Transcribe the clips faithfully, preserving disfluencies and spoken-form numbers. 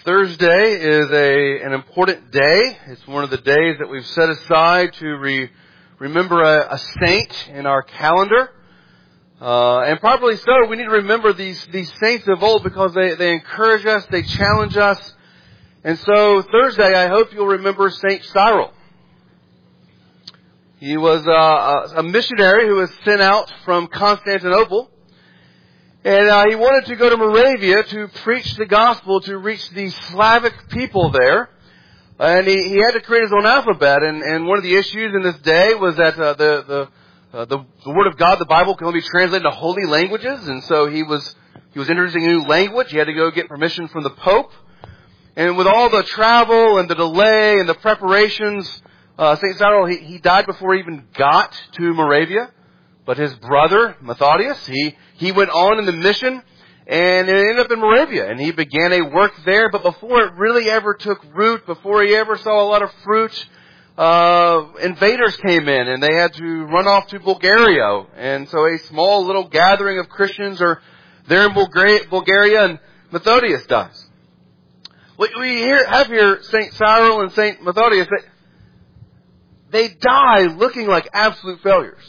Thursday is a an important day. It's one of the days that we've set aside to re, remember a, a saint in our calendar. Uh, and probably so, we need to remember these, these saints of old because they, they encourage us, they challenge us. And so Thursday, I hope you'll remember Saint Cyril. He was uh, a missionary who was sent out from Constantinople. And uh, he wanted to go to Moravia to preach the gospel to reach the Slavic people there. And he, he had to create his own alphabet. And, and one of the issues in this day was that uh, the, the, uh, the the Word of God, the Bible, can only be translated into holy languages. And so he was he was introducing a new language. He had to go get permission from the Pope. And with all the travel and the delay and the preparations, uh, Saint Cyril, he, he died before he even got to Moravia. But his brother, Methodius, he, he went on in the mission and it ended up in Moravia. And he began a work there. But before it really ever took root, before he ever saw a lot of fruit, uh, invaders came in and they had to run off to Bulgaria. And so a small little gathering of Christians are there in Bulgaria, Bulgaria and Methodius dies. We, we hear, have here Saint Cyril and Saint Methodius. They, they die looking like absolute failures.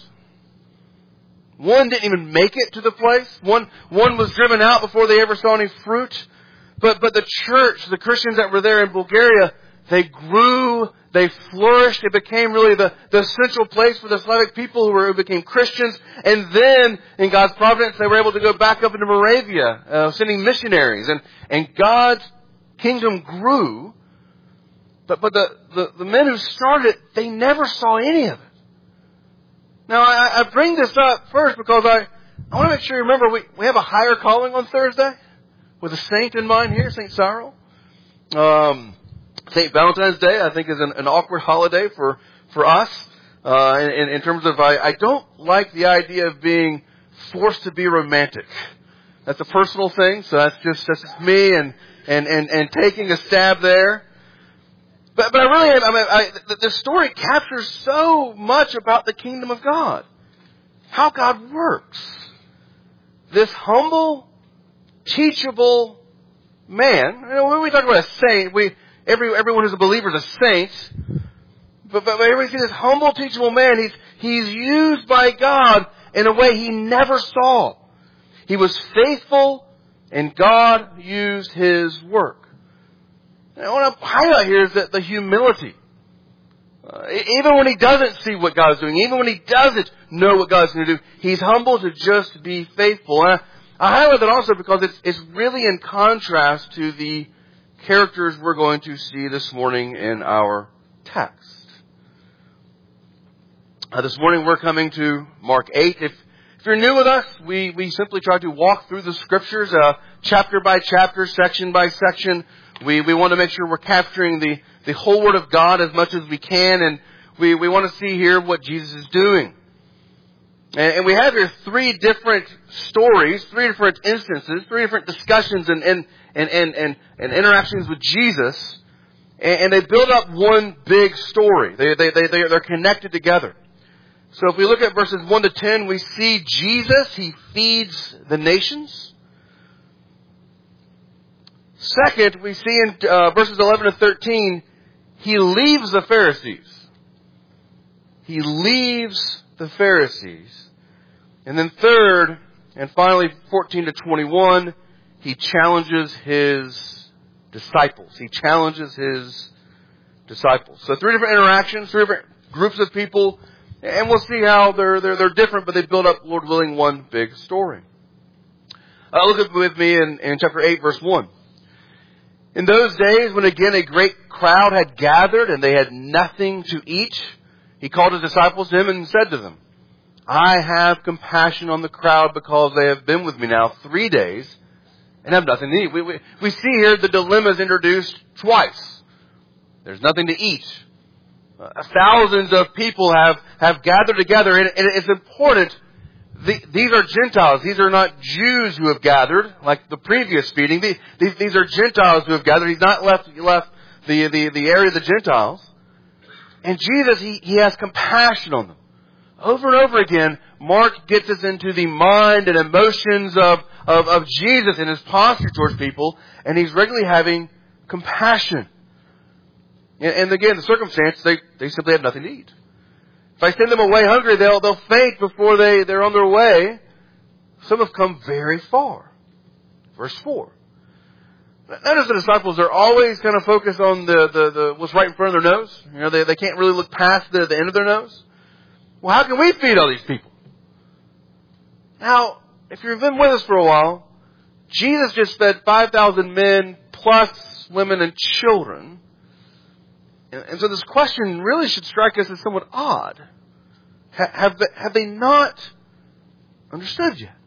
One didn't even make it to the place. One, one was driven out before they ever saw any fruit. But, but the church, the Christians that were there in Bulgaria, they grew, they flourished. It became really the, the central place for the Slavic people who, were, who became Christians. And then, in God's providence, they were able to go back up into Moravia, uh, sending missionaries. And, and God's kingdom grew. But, but the, the, the men who started it, they never saw any of it. Now, I, I bring this up first because I, I want to make sure you remember we, we have a higher calling on Thursday with a saint in mind here, Saint Cyril. Um, Saint Valentine's Day, I think, is an, an awkward holiday for, for us uh, in, in terms of I, I don't like the idea of being forced to be romantic. That's a personal thing, so that's just, that's just me and, and, and, and taking a stab there. But, but I really, I mean, I, the, the story captures so much about the kingdom of God. How God works. This humble, teachable man. You know, when we talk about a saint, we, every, everyone who's a believer is a saint. But, but when we see this humble, teachable man, he's, he's used by God in a way he never saw. He was faithful and God used his work. And I want to highlight here is that the humility. Uh, even when he doesn't see what God's doing, even when he doesn't know what God's going to do, he's humble to just be faithful. And I, I highlight that also because it's, it's really in contrast to the characters we're going to see this morning in our text. Uh, this morning we're coming to Mark eight. If, if you're new with us, we, we simply try to walk through the scriptures, uh, chapter by chapter, section by section. We, we want to make sure we're capturing the, the whole Word of God as much as we can, and we, we want to see here what Jesus is doing. And, and we have here three different stories, three different instances, three different discussions and, and, and, and, and, and interactions with Jesus, and, and they build up one big story. They, they, they, they're connected together. So if we look at verses one to ten, we see Jesus, He feeds the nations. Second, we see in uh, verses eleven to thirteen, He leaves the Pharisees. He leaves the Pharisees. And then third, and finally fourteen to twenty-one, He challenges His disciples. He challenges His disciples. So three different interactions, three different groups of people, and we'll see how they're, they're, they're different, but they build up, Lord willing, one big story. Uh, look at with me in, in chapter eight, verse one. In those days, when again a great crowd had gathered and they had nothing to eat, He called His disciples to Him and said to them, I have compassion on the crowd because they have been with me now three days and have nothing to eat. We, we, we see here the dilemma is introduced twice. There's nothing to eat. Uh, thousands of people have, have gathered together, and, and it's important. The, these are Gentiles. These are not Jews who have gathered, like the previous feeding. These, these, these are Gentiles who have gathered. He's not left, left the, the, the area of the Gentiles. And Jesus, he, he has compassion on them. Over and over again, Mark gets us into the mind and emotions of, of, of Jesus and His posture towards people. And He's regularly having compassion. And, and again, the circumstance, they, they simply have nothing to eat. If I send them away hungry, they'll, they'll faint before they, they're on their way. Some have come very far. Verse four. Notice the disciples are always kind of focused on the, the, the what's right in front of their nose. You know, they, they can't really look past the, the end of their nose. Well, how can we feed all these people? Now, if you've been with us for a while, Jesus just fed five thousand men plus women and children. And, and so this question really should strike us as somewhat odd. Ha, have, they, have they not understood yet?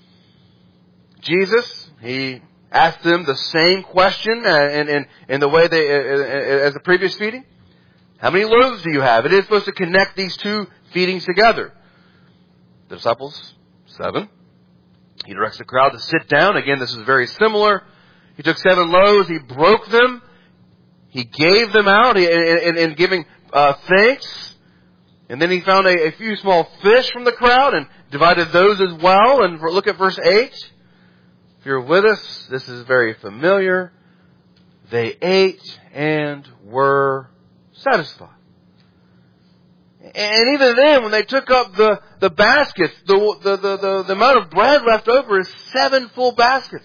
Jesus, He asked them the same question in, in, in the way they, as the previous feeding. How many loaves do you have? It is supposed to connect these two feedings together. The disciples, seven. He directs the crowd to sit down. Again, this is very similar. He took seven loaves. He broke them. He gave them out in, in, in giving uh, thanks. And then He found a, a few small fish from the crowd and divided those as well. And look at verse eight. If you're with us, this is very familiar. They ate and were satisfied. And even then, when they took up the, the baskets, the, the, the, the, the amount of bread left over is seven full baskets.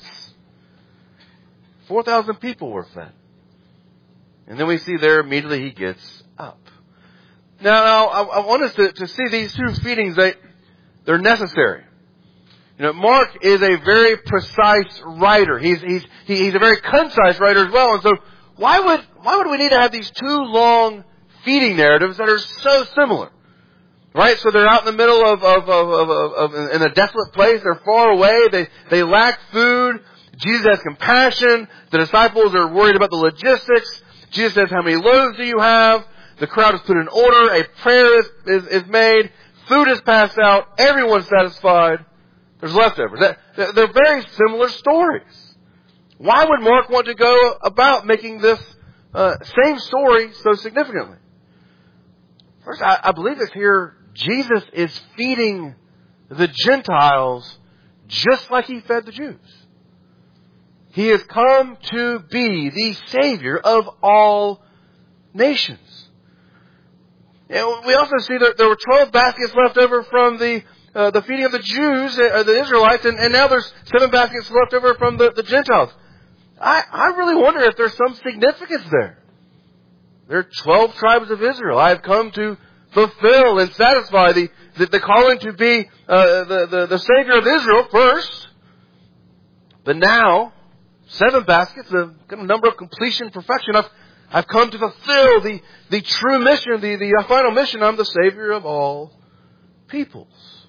four thousand people were fed. And then we see there immediately He gets up. Now, now I, I want us to, to see these two feedings, they, they're necessary. You know, Mark is a very precise writer. He's, he's, he, he's a very concise writer as well. And so why would, why would we need to have these two long feeding narratives that are so similar? Right? So they're out in the middle of, of, of, of, of, of in a desolate place. They're far away. They, they lack food. Jesus has compassion. The disciples are worried about the logistics. Jesus says, how many loaves do you have? The crowd is put in order. A prayer is, is, is made. Food is passed out. Everyone's satisfied. There's leftovers. They're very similar stories. Why would Mark want to go about making this uh, same story so significantly? First, I, I believe it's here Jesus is feeding the Gentiles just like He fed the Jews. He has come to be the Savior of all nations. And we also see that there were twelve baskets left over from the Uh, the feeding of the Jews, uh, the Israelites, and, and now there's seven baskets left over from the, the Gentiles. I, I really wonder if there's some significance there. There are twelve tribes of Israel. I have come to fulfill and satisfy the, the, the calling to be uh, the, the, the Savior of Israel first. But now, seven baskets, the kind of number of completion, perfection. I've, I've come to fulfill the, the true mission, the, the final mission. I'm the Savior of all peoples.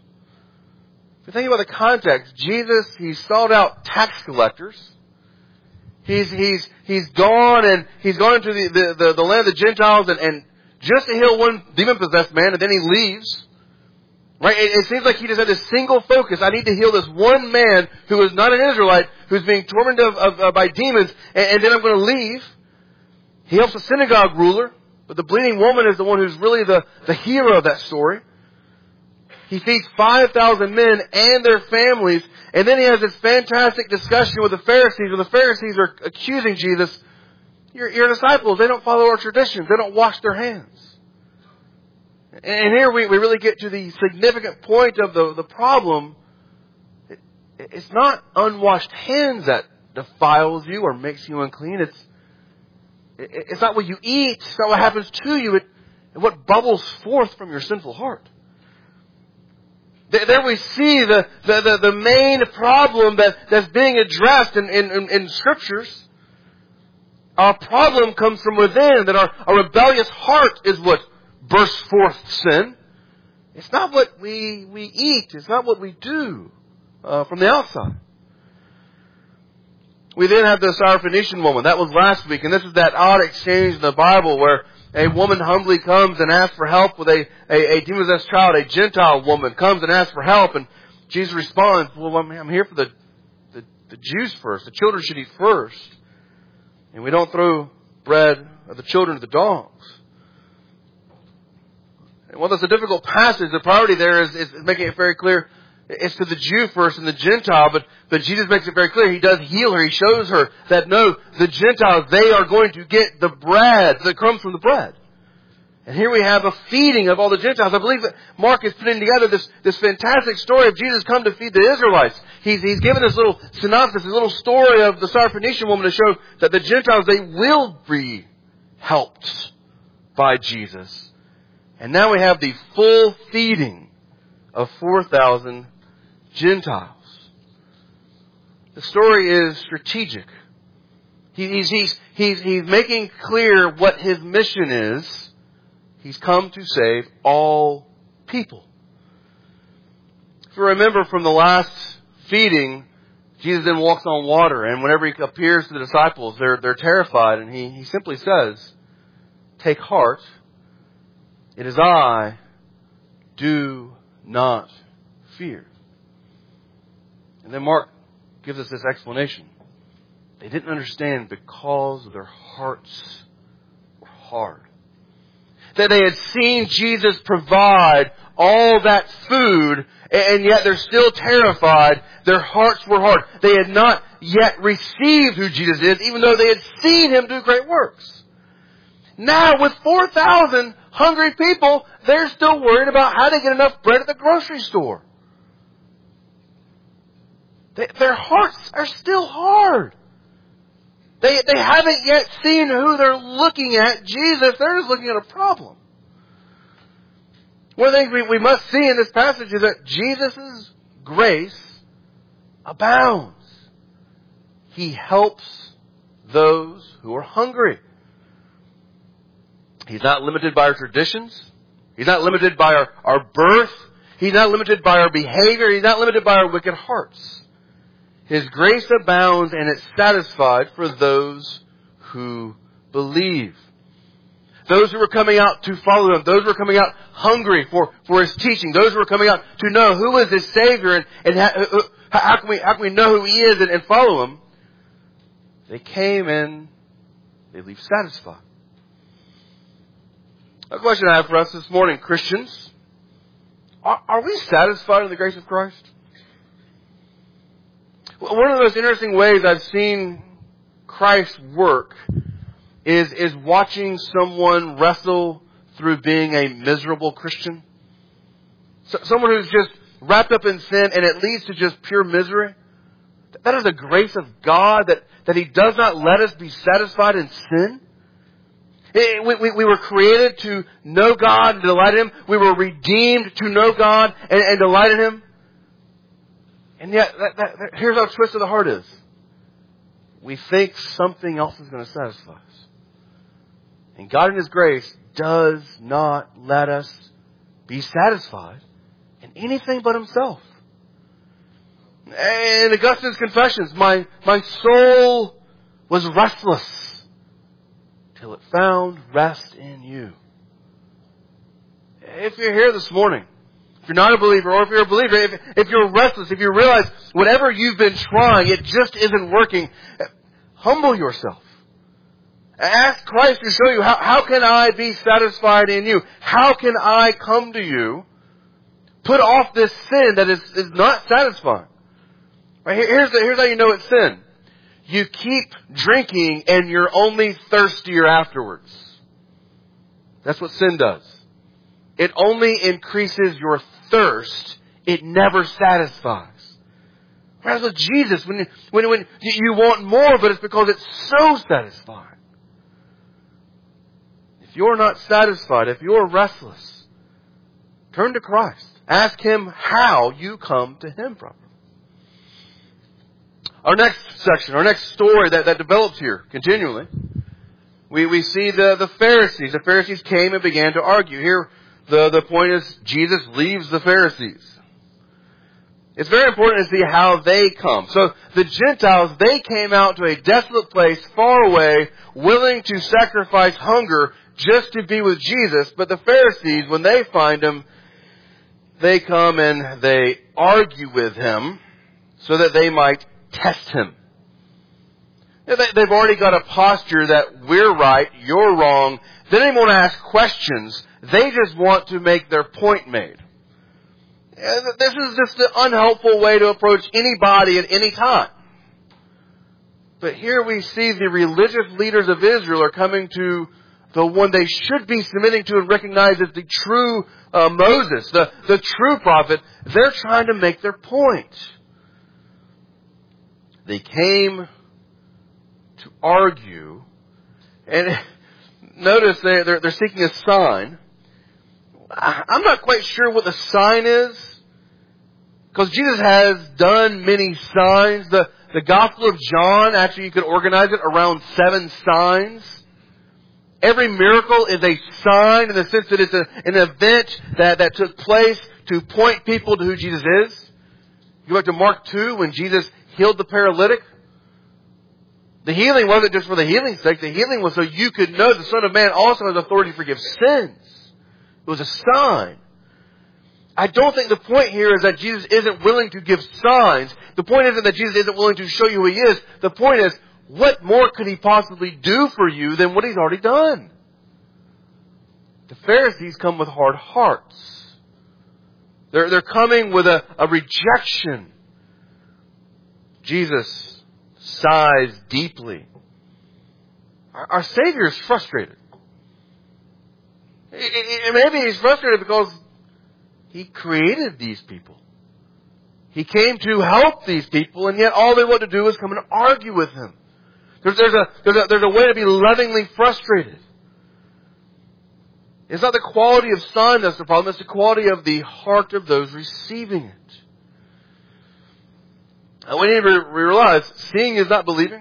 If you think about the context, Jesus, He sought out tax collectors. He's, he's, he's gone and He's gone into the, the, the, the land of the Gentiles and, and just to heal one demon-possessed man, and then He leaves. Right? It, it seems like He just had this single focus. I need to heal this one man who is not an Israelite, who's being tormented of, of, of, by demons, and, and then I'm going to leave. He helps a synagogue ruler, but the bleeding woman is the one who's really the, the hero of that story. He feeds five thousand men and their families. And then He has this fantastic discussion with the Pharisees, where the Pharisees are accusing Jesus. Your, your disciples, they don't follow our traditions. They don't wash their hands. And here we, we really get to the significant point of the, the problem. It, it's not unwashed hands that defiles you or makes you unclean. It's, it, it's not what you eat. It's not what happens to you. It, it's what bubbles forth from your sinful heart. There we see the, the, the, the main problem that, that's being addressed in, in, in Scriptures. Our problem comes from within, that our, our rebellious heart is what bursts forth sin. It's not what we, we eat. It's not what we do uh, from the outside. We then have the Syrophoenician woman. That was last week. And this is that odd exchange in the Bible where a woman humbly comes and asks for help with a, a, a demon-possessed child. A Gentile woman comes and asks for help. And Jesus responds, well, I'm, I'm here for the, the, the Jews first. The children should eat first. And we don't throw bread of the children to the dogs. And while that's a difficult passage, the priority there is, is making it very clear It's to the Jew first and the Gentile, but, but Jesus makes it very clear. He does heal her. He shows her that no, the Gentiles, they are going to get the bread, the crumbs from the bread. And here we have a feeding of all the Gentiles. I believe that Mark is putting together this, this fantastic story of Jesus come to feed the Israelites. He's, he's given this little synopsis, this little story of the Syrophoenician woman to show that the Gentiles, they will be helped by Jesus. And now we have the full feeding of four thousand Gentiles. The story is strategic. He, he's, he's, he's, he's making clear what his mission is. He's come to save all people. If you remember from the last feeding, Jesus then walks on water, and whenever he appears to the disciples, they're, they're terrified, and he, he simply says, "Take heart, it is I, do not fear." And then Mark gives us this explanation. They didn't understand because their hearts were hard. That they had seen Jesus provide all that food, and yet they're still terrified. Their hearts were hard. They had not yet received who Jesus is, even though they had seen Him do great works. Now, with four thousand hungry people, they're still worried about how to get enough bread at the grocery store. They, their hearts are still hard. They, they haven't yet seen who they're looking at, Jesus. They're just looking at a problem. One of the things we, we must see in this passage is that Jesus' grace abounds. He helps those who are hungry. He's not limited by our traditions. He's not limited by our, our birth. He's not limited by our behavior. He's not limited by our wicked hearts. His grace abounds and it's satisfied for those who believe. Those who are coming out to follow Him. Those who are coming out hungry for, for His teaching. Those who are coming out to know who is His Savior and, and how, how, can we, how can we know who He is and, and follow Him. They came and they leave satisfied. A question I have for us this morning, Christians. Are, are we satisfied in the grace of Christ? One of the most interesting ways I've seen Christ work is, is watching someone wrestle through being a miserable Christian. So, someone who's just wrapped up in sin and it leads to just pure misery. That is the grace of God that, that He does not let us be satisfied in sin. It, we, we, we were created to know God and delight in Him. We were redeemed to know God and, and delight in Him. And yet, that, that, that, here's how twist of the heart is. We think something else is going to satisfy us. And God in His grace does not let us be satisfied in anything but Himself. In Augustine's Confessions, my, my soul was restless till it found rest in You. If you're here this morning, if you're not a believer, or if you're a believer, if, if you're restless, if you realize whatever you've been trying, it just isn't working, humble yourself. Ask Christ to show you, how, how can I be satisfied in You? How can I come to You? Put off this sin that is, is not satisfying. Right, here's, the, here's how you know it's sin. You keep drinking and you're only thirstier afterwards. That's what sin does. It only increases your thirst. It never satisfies. Whereas with Jesus, when, when, when you want more, but it's because it's so satisfying. If you're not satisfied, if you're restless, turn to Christ. Ask Him how you come to Him properly. Our next section, our next story that, that develops here continually, we, we see the, the Pharisees. The Pharisees came and began to argue. Here, The, the point is, Jesus leaves the Pharisees. It's very important to see how they come. So, the Gentiles, they came out to a desolate place far away, willing to sacrifice hunger just to be with Jesus. But the Pharisees, when they find Him, they come and they argue with Him so that they might test Him. They've already got a posture that we're right, you're wrong. They don't even want to ask questions. They just want to make their point made. This is just an unhelpful way to approach anybody at any time. But here we see the religious leaders of Israel are coming to the one they should be submitting to and recognize as the true uh, Moses, the, the true prophet. They're trying to make their point. They came to argue, and notice they, they're, they're seeking a sign. I'm not quite sure what the sign is, because Jesus has done many signs. The, the Gospel of John, actually you could organize it around seven signs. Every miracle is a sign in the sense that it's a, an event that, that took place to point people to who Jesus is. You go back to Mark two when Jesus healed the paralytic. The healing wasn't just for the healing's sake. The healing was so you could know the Son of Man also has authority to forgive sins. It was a sign. I don't think the point here is that Jesus isn't willing to give signs. The point isn't that Jesus isn't willing to show you who He is. The point is, what more could He possibly do for you than what He's already done? The Pharisees come with hard hearts. They're, they're coming with a, a rejection. Jesus sighs deeply. Our, our Savior is frustrated. And maybe He's frustrated because He created these people. He came to help these people, and yet all they want to do is come and argue with Him. There's, there's, a, there's, a, there's a way to be lovingly frustrated. It's not the quality of sign that's the problem. It's the quality of the heart of those receiving it. And we need to realize seeing is not believing.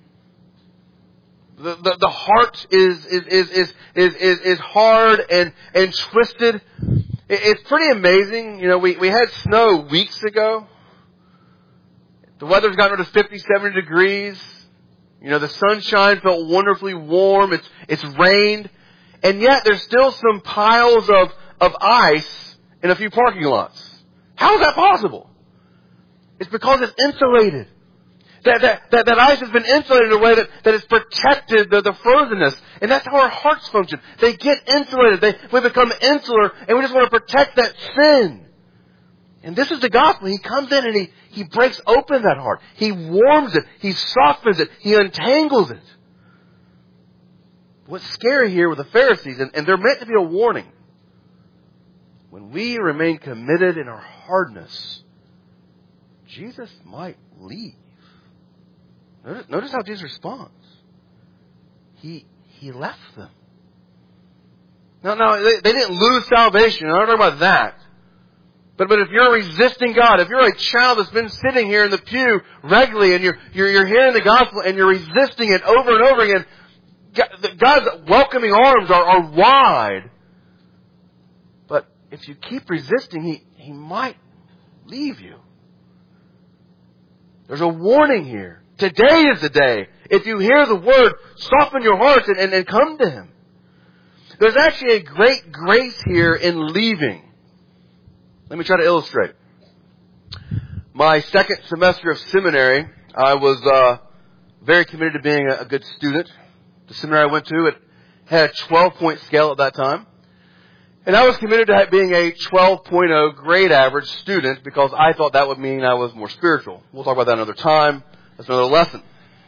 The, the, the heart is, is, is, is, is, is, is hard and, and twisted. It's pretty amazing. You know, we, we had snow weeks ago. The weather's gotten rid of fifty, seventy degrees. You know, the sunshine felt wonderfully warm. It's, it's rained. And yet there's still some piles of, of ice in a few parking lots. How is that possible? It's because it's insulated. That, that, that, that ice has been insulated in a way that, that has protected the, the frozenness. And that's how our hearts function. They get insulated. They, we become insular, and we just want to protect that sin. And this is the gospel. He comes in and he, he breaks open that heart. He warms it. He softens it. He untangles it. What's scary here with the Pharisees, and, and they're meant to be a warning. When we remain committed in our hardness, Jesus might leave. Notice, notice how Jesus responds. He he left them. Now, now they, they didn't lose salvation. I'm not talking about that. But but if you're resisting God, if you're a child that's been sitting here in the pew regularly and you're you're, you're hearing the gospel and you're resisting it over and over again, God's welcoming arms are, are wide. But if you keep resisting, He He might leave you. There's a warning here. Today is the day. If you hear the word, soften your hearts and, and, and come to Him. There's actually a great grace here in leaving. Let me try to illustrate. My second semester of seminary, I was uh, very committed to being a, a good student. The seminary I went to, it had a twelve-point scale at that time. And I was committed to being a twelve point oh grade average student because I thought that would mean I was more spiritual. We'll talk about that another time. That's another lesson.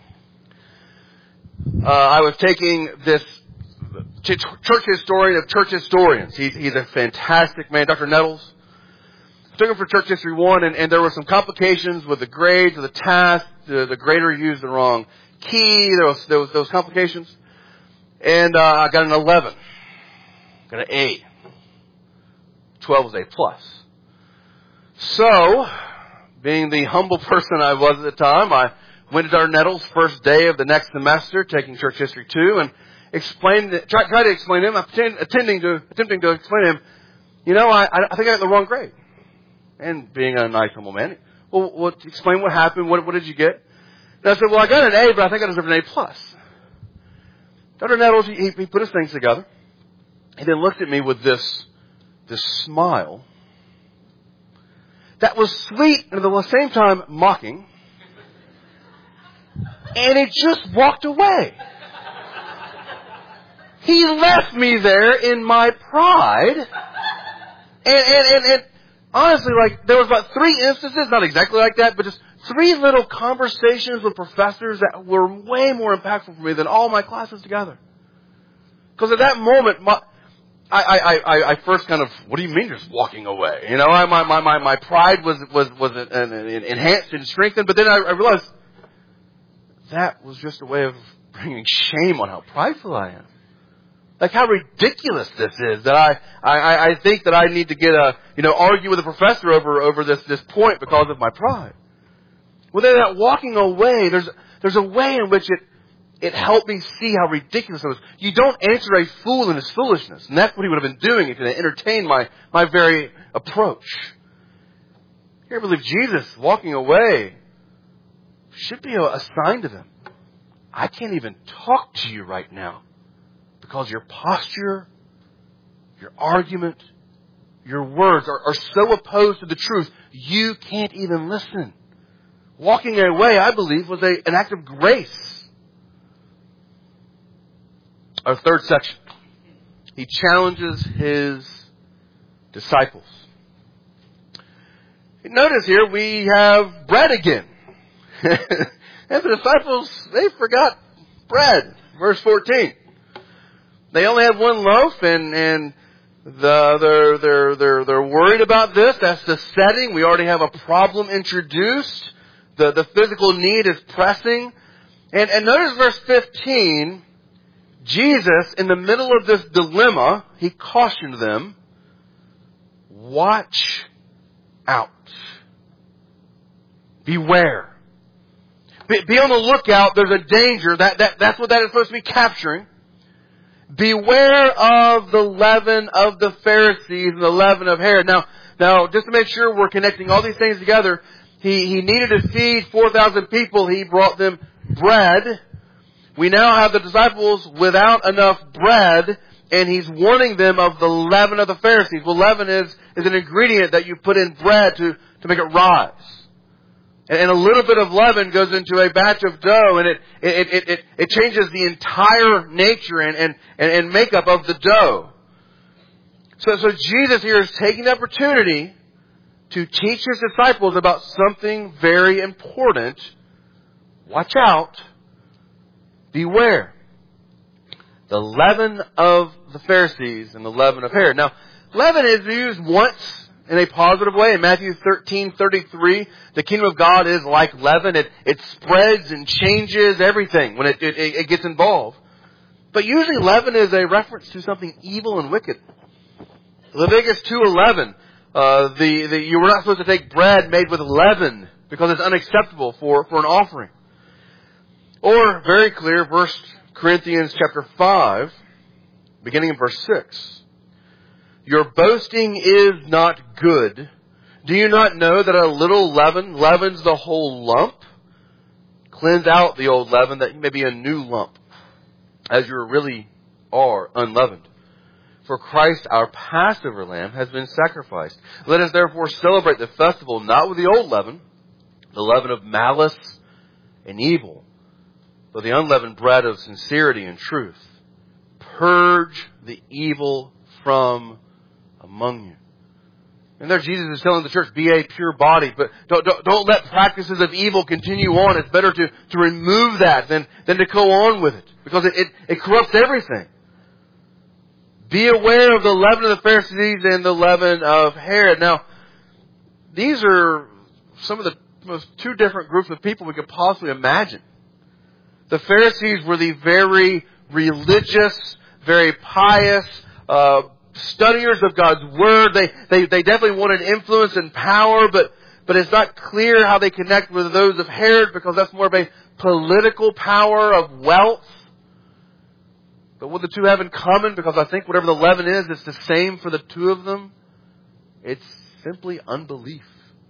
Uh, I was taking this church historian of church historians. He's, he's a fantastic man, Doctor Nettles. I took him for Church History one, and, and there were some complications with the grades of the task. The, the grader used the wrong key. There was, there was those complications. And uh, I got an eleven. Got an A. twelve was A plus. So, being the humble person I was at the time, I went to Doctor Nettles' first day of the next semester, taking Church History two, and explained, try, try to explain to him, pretend, attending to, attempting to explain to him, you know, I, I think I got the wrong grade. And being a nice, humble man, well, well explain what happened, what, what did you get? And I said, well, I got an A, but I think I deserve an A plus. Doctor Nettles, he, he put his things together. He then looked at me with this, this smile that was sweet and at the same time mocking. And he just walked away. He left me there in my pride. And, and, and, and honestly, like, there was about three instances, not exactly like that, but just three little conversations with professors that were way more impactful for me than all my classes together. Because at that moment, my, I, I, I, I first kind of, what do you mean just walking away? You know, I, my, my, my, my pride was, was, was enhanced and strengthened, but then I, I realized that was just a way of bringing shame on how prideful I am. Like how ridiculous this is that I, I, I think that I need to get a, you know, argue with a professor over, over this, this point because of my pride. Well, then that walking away, there's, there's a way in which it, it helped me see how ridiculous it was. You don't answer a fool in his foolishness. And that's what he would have been doing if he had entertained my, my very approach. Here I believe Jesus walking away should be a, a sign to them. I can't even talk to you right now because your posture, your argument, your words are, are so opposed to the truth, you can't even listen. Walking away, I believe, was a, an act of grace. Our third section. He challenges his disciples. Notice here we have bread again. And the disciples, they forgot bread. Verse fourteen. They only had one loaf, and and the, they're they're they're they're worried about this. That's the setting. We already have a problem introduced. The the physical need is pressing. And and notice verse fifteen. Jesus, in the middle of this dilemma, he cautioned them, watch out. Beware. Be, be on the lookout. There's a danger. That, that, that's what that is supposed to be capturing. Beware of the leaven of the Pharisees and the leaven of Herod. Now, now, just to make sure we're connecting all these things together, he, he needed to feed four thousand people. He brought them bread. We now have the disciples without enough bread, and he's warning them of the leaven of the Pharisees. Well, leaven is, is an ingredient that you put in bread to, to make it rise. And, and a little bit of leaven goes into a batch of dough, and it, it, it, it, it changes the entire nature and, and, and makeup of the dough. So, so Jesus here is taking the opportunity to teach his disciples about something very important. Watch out. Beware. The leaven of the Pharisees and the leaven of Herod. Now, leaven is used once in a positive way. In Matthew thirteen thirty-three, the kingdom of God is like leaven. It, it spreads and changes everything when it, it, it gets involved. But usually leaven is a reference to something evil and wicked. Leviticus two eleven, uh, the, the, you were not supposed to take bread made with leaven because it's unacceptable for, for an offering. Or, very clear, First Corinthians chapter five, beginning in verse six. Your boasting is not good. Do you not know that a little leaven leavens the whole lump? Cleanse out the old leaven that you may be a new lump, as you really are unleavened. For Christ, our Passover lamb, has been sacrificed. Let us therefore celebrate the festival not with the old leaven, the leaven of malice and evil, but the unleavened bread of sincerity and truth. Purge the evil from among you. And there Jesus is telling the church, be a pure body, but don't, don't, don't let practices of evil continue on. It's better to, to remove that than, than to go on with it, because it, it, it corrupts everything. Be aware of the leaven of the Pharisees and the leaven of Herod. Now, these are some of the most two different groups of people we could possibly imagine. The Pharisees were the very religious, very pious, uh, studiers of God's Word. They, they, they definitely wanted influence and power, but, but it's not clear how they connect with those of Herod, because that's more of a political power of wealth. But what the two have in common, because I think whatever the leaven is, it's the same for the two of them. It's simply unbelief.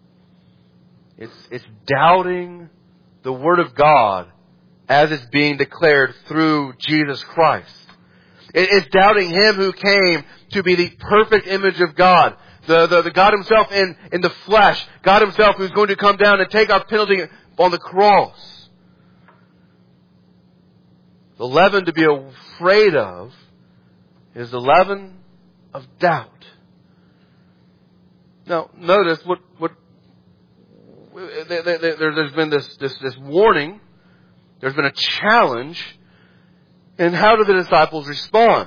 It's, it's doubting the Word of God as it's being declared through Jesus Christ. It's doubting Him who came to be the perfect image of God. The, the, the God Himself in, in the flesh. God Himself who's going to come down and take our penalty on the cross. The leaven to be afraid of is the leaven of doubt. Now, notice what what there, there, there, there's been this, this this warning. There's been a challenge. And how do the disciples respond?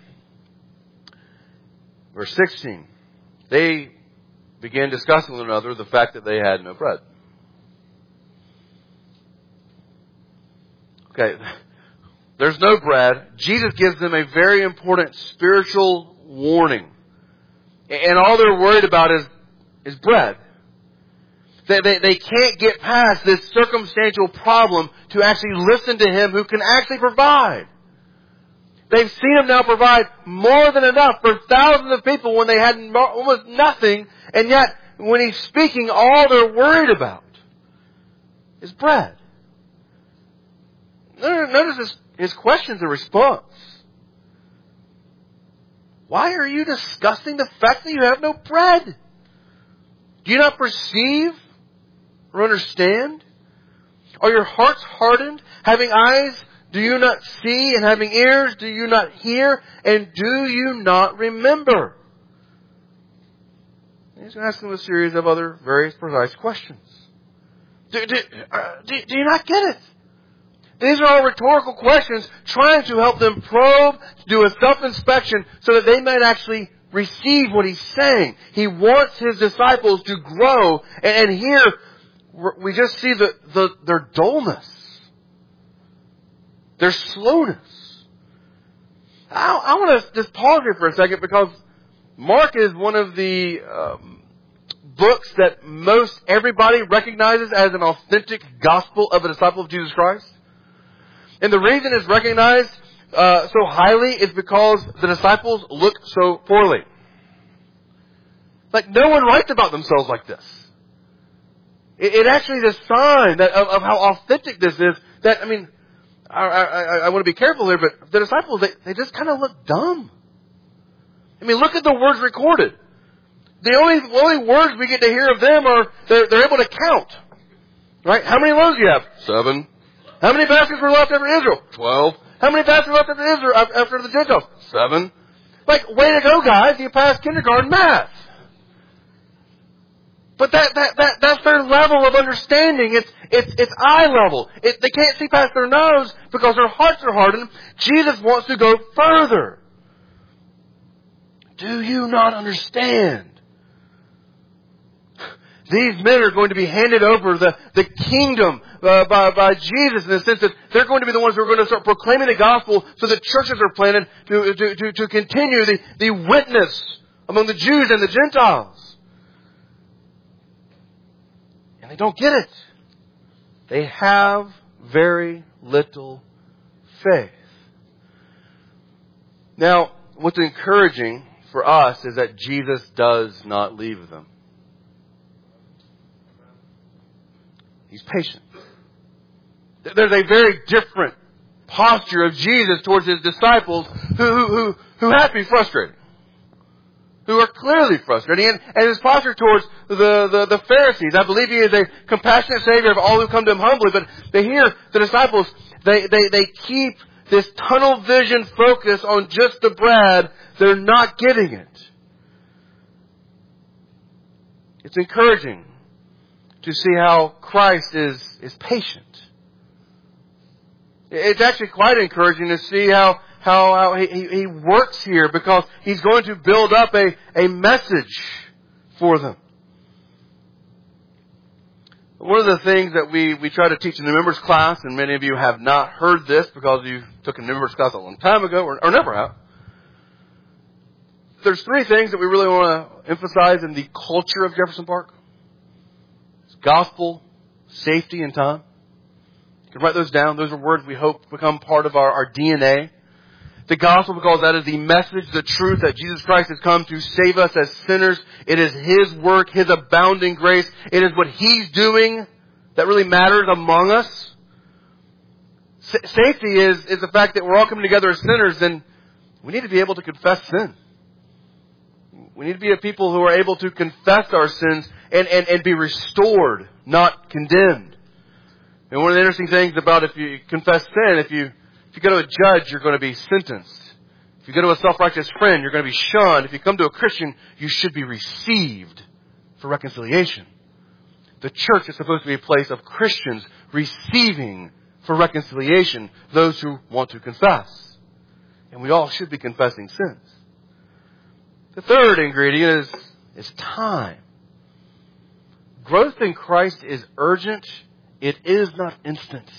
Verse sixteen. They began discussing with one another the fact that they had no bread. Okay, there's no bread. Jesus gives them a very important spiritual warning. And all they're worried about is, is bread. They, they, they can't get past this circumstantial problem to actually listen to Him who can actually provide. They've seen Him now provide more than enough for thousands of people when they had almost nothing. And yet, when He's speaking, all they're worried about is bread. Notice his, his questions and response. Why are you discussing the fact that you have no bread? Do you not perceive or understand? Are your hearts hardened? Having eyes, do you not see? And having ears, do you not hear? And do you not remember? He's asking a series of other very precise questions. Do, do, uh, do, do you not get it? These are all rhetorical questions trying to help them probe, to do a self-inspection so that they might actually receive what He's saying. He wants His disciples to grow. And here, we just see the, the, their dullness. Their slowness. I, I want to just pause here for a second because Mark is one of the um, books that most everybody recognizes as an authentic gospel of a disciple of Jesus Christ. And the reason it's recognized uh, so highly is because the disciples look so poorly. Like, no one writes about themselves like this. It, it actually is a sign that of, of how authentic this is. That, I mean, I, I, I want to be careful here, but the disciples, they, they just kind of look dumb. I mean, look at the words recorded. The only, the only words we get to hear of them are they're, they're able to count. Right? How many loaves do you have? Seven. How many baskets were left after Israel? Twelve. How many baskets were left after Israel, after the Gentiles? Seven. Like, way to go, guys. You passed kindergarten math. But that, that, that, that's their level of understanding. It's, it's, it's eye level. It, they can't see past their nose because their hearts are hardened. Jesus wants to go further. Do you not understand? These men are going to be handed over the, the kingdom uh, by, by Jesus in the sense that they're going to be the ones who are going to start proclaiming the gospel so that churches are planted to, to, to, to continue the, the witness among the Jews and the Gentiles. And they don't get it. They have very little faith. Now, what's encouraging for us is that Jesus does not leave them. He's patient. There's a very different posture of Jesus towards His disciples who, who, who, who have to be frustrated. Who are clearly frustrated. And, and His posture towards the, the, the Pharisees. I believe He is a compassionate Savior of all who come to Him humbly. But they hear the disciples, they, they, they keep this tunnel vision focus on just the bread. They're not getting it. It's encouraging to see how Christ is, is patient. It's actually quite encouraging to see how, how, how he, he works here because He's going to build up a, a message for them. One of the things that we, we try to teach in the members class, and many of you have not heard this because you took a members class a long time ago or, or never have. There's three things that we really want to emphasize in the culture of Jefferson Park. Gospel, safety, and time. You can write those down. Those are words we hope become part of our, our D N A. The gospel, because that is the message, the truth that Jesus Christ has come to save us as sinners. It is His work, His abounding grace. It is what He's doing that really matters among us. S- safety is, is the fact that we're all coming together as sinners, and we need to be able to confess sin. We need to be a people who are able to confess our sins and, and, and be restored, not condemned. And one of the interesting things about if you confess sin, if you if you go to a judge, you're going to be sentenced. If you go to a self-righteous friend, you're going to be shunned. If you come to a Christian, you should be received. for reconciliation. The church is supposed to be a place of Christians receiving for reconciliation those who want to confess. And we all should be confessing sins. The third ingredient is, is time. Growth in Christ is urgent. It is not instant.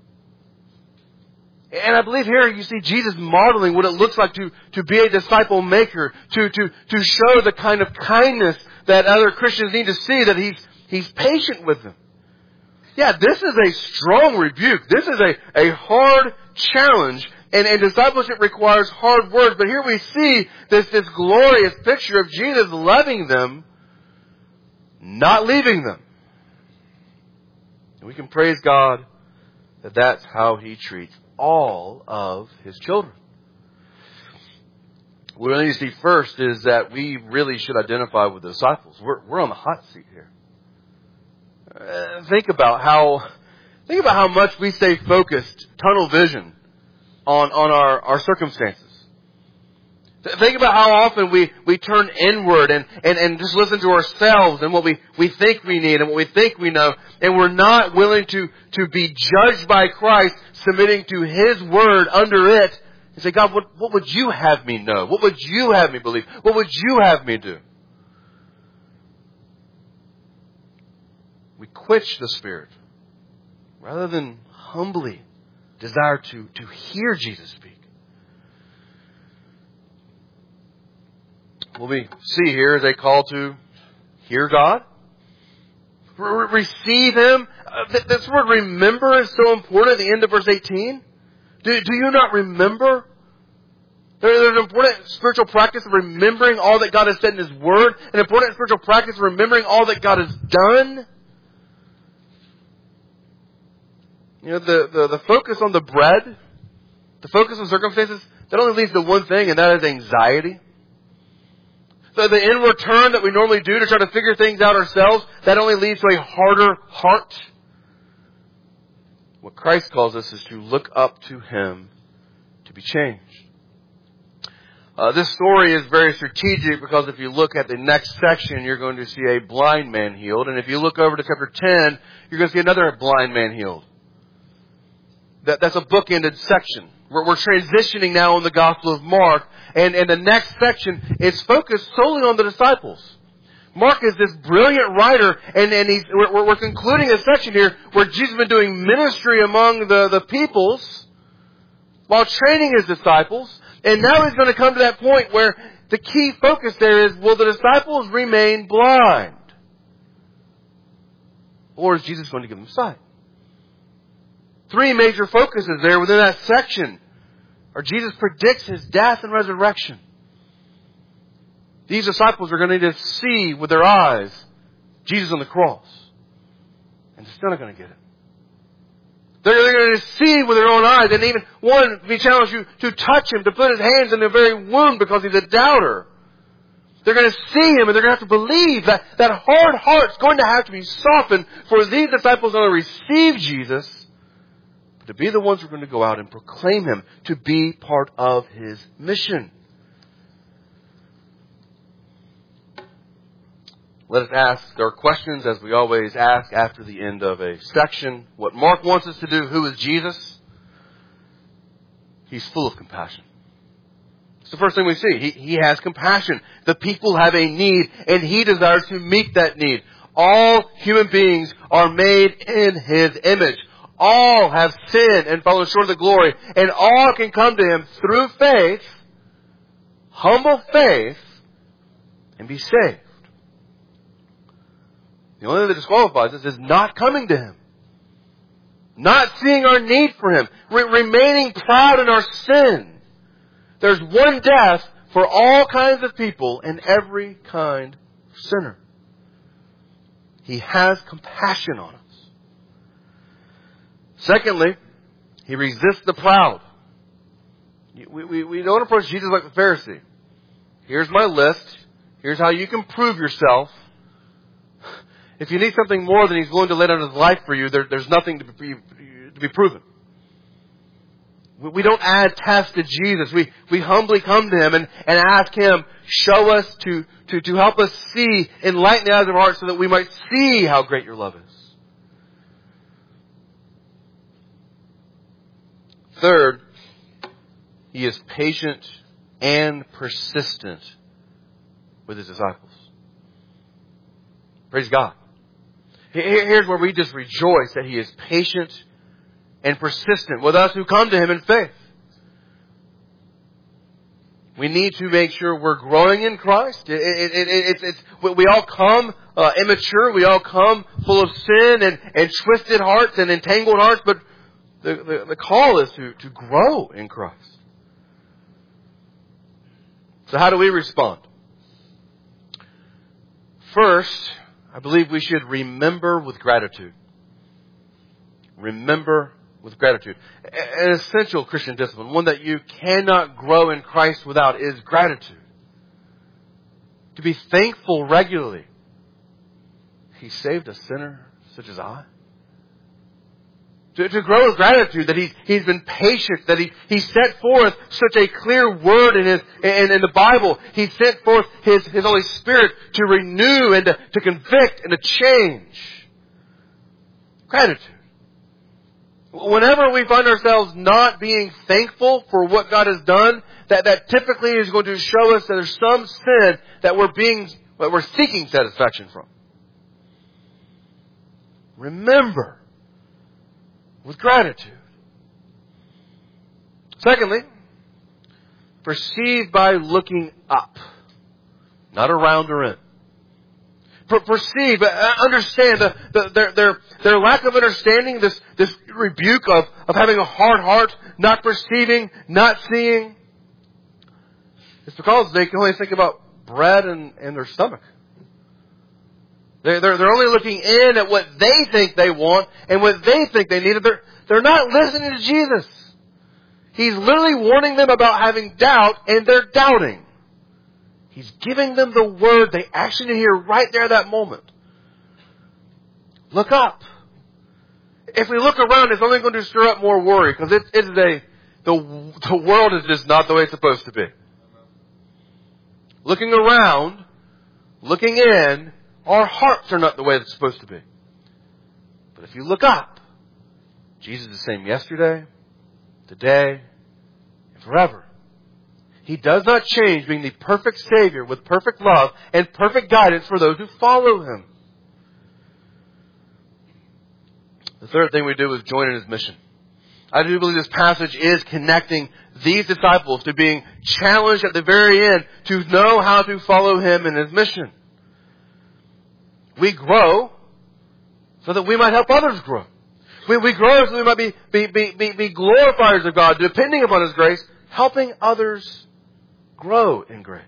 And I believe here you see Jesus modeling what it looks like to, to be a disciple maker, to, to, to show the kind of kindness that other Christians need to see, that he's, he's patient with them. Yeah, this is a strong rebuke. This is a, a hard challenge. And, and discipleship requires hard words. But here we see this, this glorious picture of Jesus loving them, not leaving them. And we can praise God that that's how He treats all of His children. What we need to see first is that we really should identify with the disciples. We're, we're on the hot seat here. Uh, think about how, think about how much we stay focused, tunnel vision, on, on our, our circumstances. Think about how often we, we turn inward and, and, and just listen to ourselves and what we, we think we need and what we think we know. And we're not willing to, to be judged by Christ, submitting to His Word under it, and say, God, what, what would you have me know? What would you have me believe? What would you have me do? We quench the Spirit rather than humbly desire to, to hear Jesus speak. What we see here is a call to hear God, re- receive Him. Uh, th- this word remember is so important at the end of verse eighteen. Do, do you not remember? There, there's an important spiritual practice of remembering all that God has said in His Word. An important spiritual practice of remembering all that God has done. You know, the, the, the focus on the bread, the focus on circumstances, that only leads to one thing, and that is anxiety. So the inward turn that we normally do to try to figure things out ourselves, that only leads to a harder heart. What Christ calls us is to look up to Him to be changed. Uh, this story is very strategic because if you look at the next section, you're going to see a blind man healed. And if you look over to chapter ten, you're going to see another blind man healed. That, that's a bookended section. We're, we're transitioning now in the Gospel of Mark. And, and the next section is focused solely on the disciples. Mark is this brilliant writer, and, and he's, we're, we're concluding a section here where Jesus has been doing ministry among the, the peoples while training His disciples. And now He's going to come to that point where the key focus there is, will the disciples remain blind? Or is Jesus going to give them sight? Three major focuses there within that section. Or Jesus predicts His death and resurrection. These disciples are going to need to see with their eyes Jesus on the cross. And they're still not going to get it. They're, they're going to see with their own eyes. And even one, we challenge you to touch Him, to put His hands in the very wound because He's a doubter. They're going to see Him and they're going to have to believe that that hard heart's going to have to be softened for these disciples not to receive Jesus, to be the ones who are going to go out and proclaim Him, to be part of His mission. Let us ask our questions as we always ask after the end of a section. What Mark wants us to do, who is Jesus? He's full of compassion. It's the first thing we see. He, he has compassion. The people have a need, and He desires to meet that need. All human beings are made in His image. All have sinned and fallen short of the glory. And all can come to Him through faith, humble faith, and be saved. The only thing that disqualifies us is not coming to Him. Not seeing our need for Him. Re- remaining proud in our sin. There's one death for all kinds of people and every kind of sinner. He has compassion on us. Secondly, He resists the proud. We, we, we don't approach Jesus like the Pharisee. Here's my list. Here's how you can prove yourself. If you need something more than He's willing to lay down His life for you, there, there's nothing to be, to be proven. We, we don't add tests to Jesus. We, we humbly come to Him and, and ask Him, show us to, to, to help us see, enlighten the eyes of our hearts so that we might see how great your love is. Third, he is patient and persistent with his disciples. Praise God. Here's where we just rejoice that he is patient and persistent with us who come to him in faith. We need to make sure we're growing in Christ. It, it, it, it, it's, it's, we all come uh, immature. We all come full of sin and, and twisted hearts and entangled hearts. But the, the, the call is to, to grow in Christ. So how do we respond? First, I believe we should remember with gratitude. Remember with gratitude. An essential Christian discipline, one that you cannot grow in Christ without, is gratitude. To be thankful regularly. He saved a sinner such as I. To, to grow with gratitude that he's, he's been patient, that he, he set forth such a clear word in his, in, in the Bible. He sent forth his, his Holy Spirit to renew and to, to convict and to change. Gratitude. Whenever we find ourselves not being thankful for what God has done, that, that typically is going to show us that there's some sin that we're being, that we're seeking satisfaction from. Remember with gratitude. Secondly, perceive by looking up, not around or in. Per- perceive, uh, understand the, the, their, their, their lack of understanding, this, this rebuke of, of having a hard heart, not perceiving, not seeing. It's because they can only think about bread and, and their stomach. They're, they're, they're only looking in at what they think they want and what they think they need. They're, they're not listening to Jesus. He's literally warning them about having doubt, and they're doubting. He's giving them the word they actually need to hear right there at that moment. Look up. If we look around, it's only going to stir up more worry, because it, it is a, the, the world is just not the way it's supposed to be. Looking around, looking in, our hearts are not the way it's supposed to be. But if you look up, Jesus is the same yesterday, today, and forever. He does not change, being the perfect Savior with perfect love and perfect guidance for those who follow Him. The third thing we do is join in His mission. I do believe this passage is connecting these disciples to being challenged at the very end to know how to follow Him in His mission. We grow so that we might help others grow. We, we grow so we might be, be, be, be, be glorifiers of God, depending upon His grace, helping others grow in grace.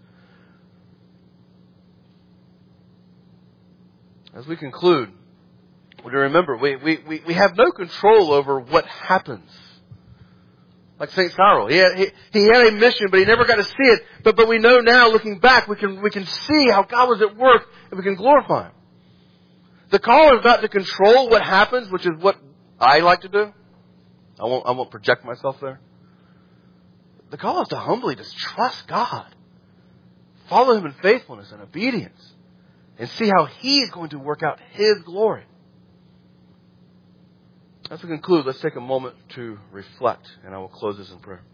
As we conclude, we remember we, we, we, we have no control over what happens. Like Saint Cyril, he had, he, he had a mission, but he never got to see it. But but we know now, looking back, we can we can see how God was at work, and we can glorify Him. The call is not to control what happens, which is what I like to do. I won't I won't project myself there. The call is to humbly just trust God, follow Him in faithfulness and obedience, and see how He is going to work out His glory. As we conclude, let's take a moment to reflect, and I will close this in prayer.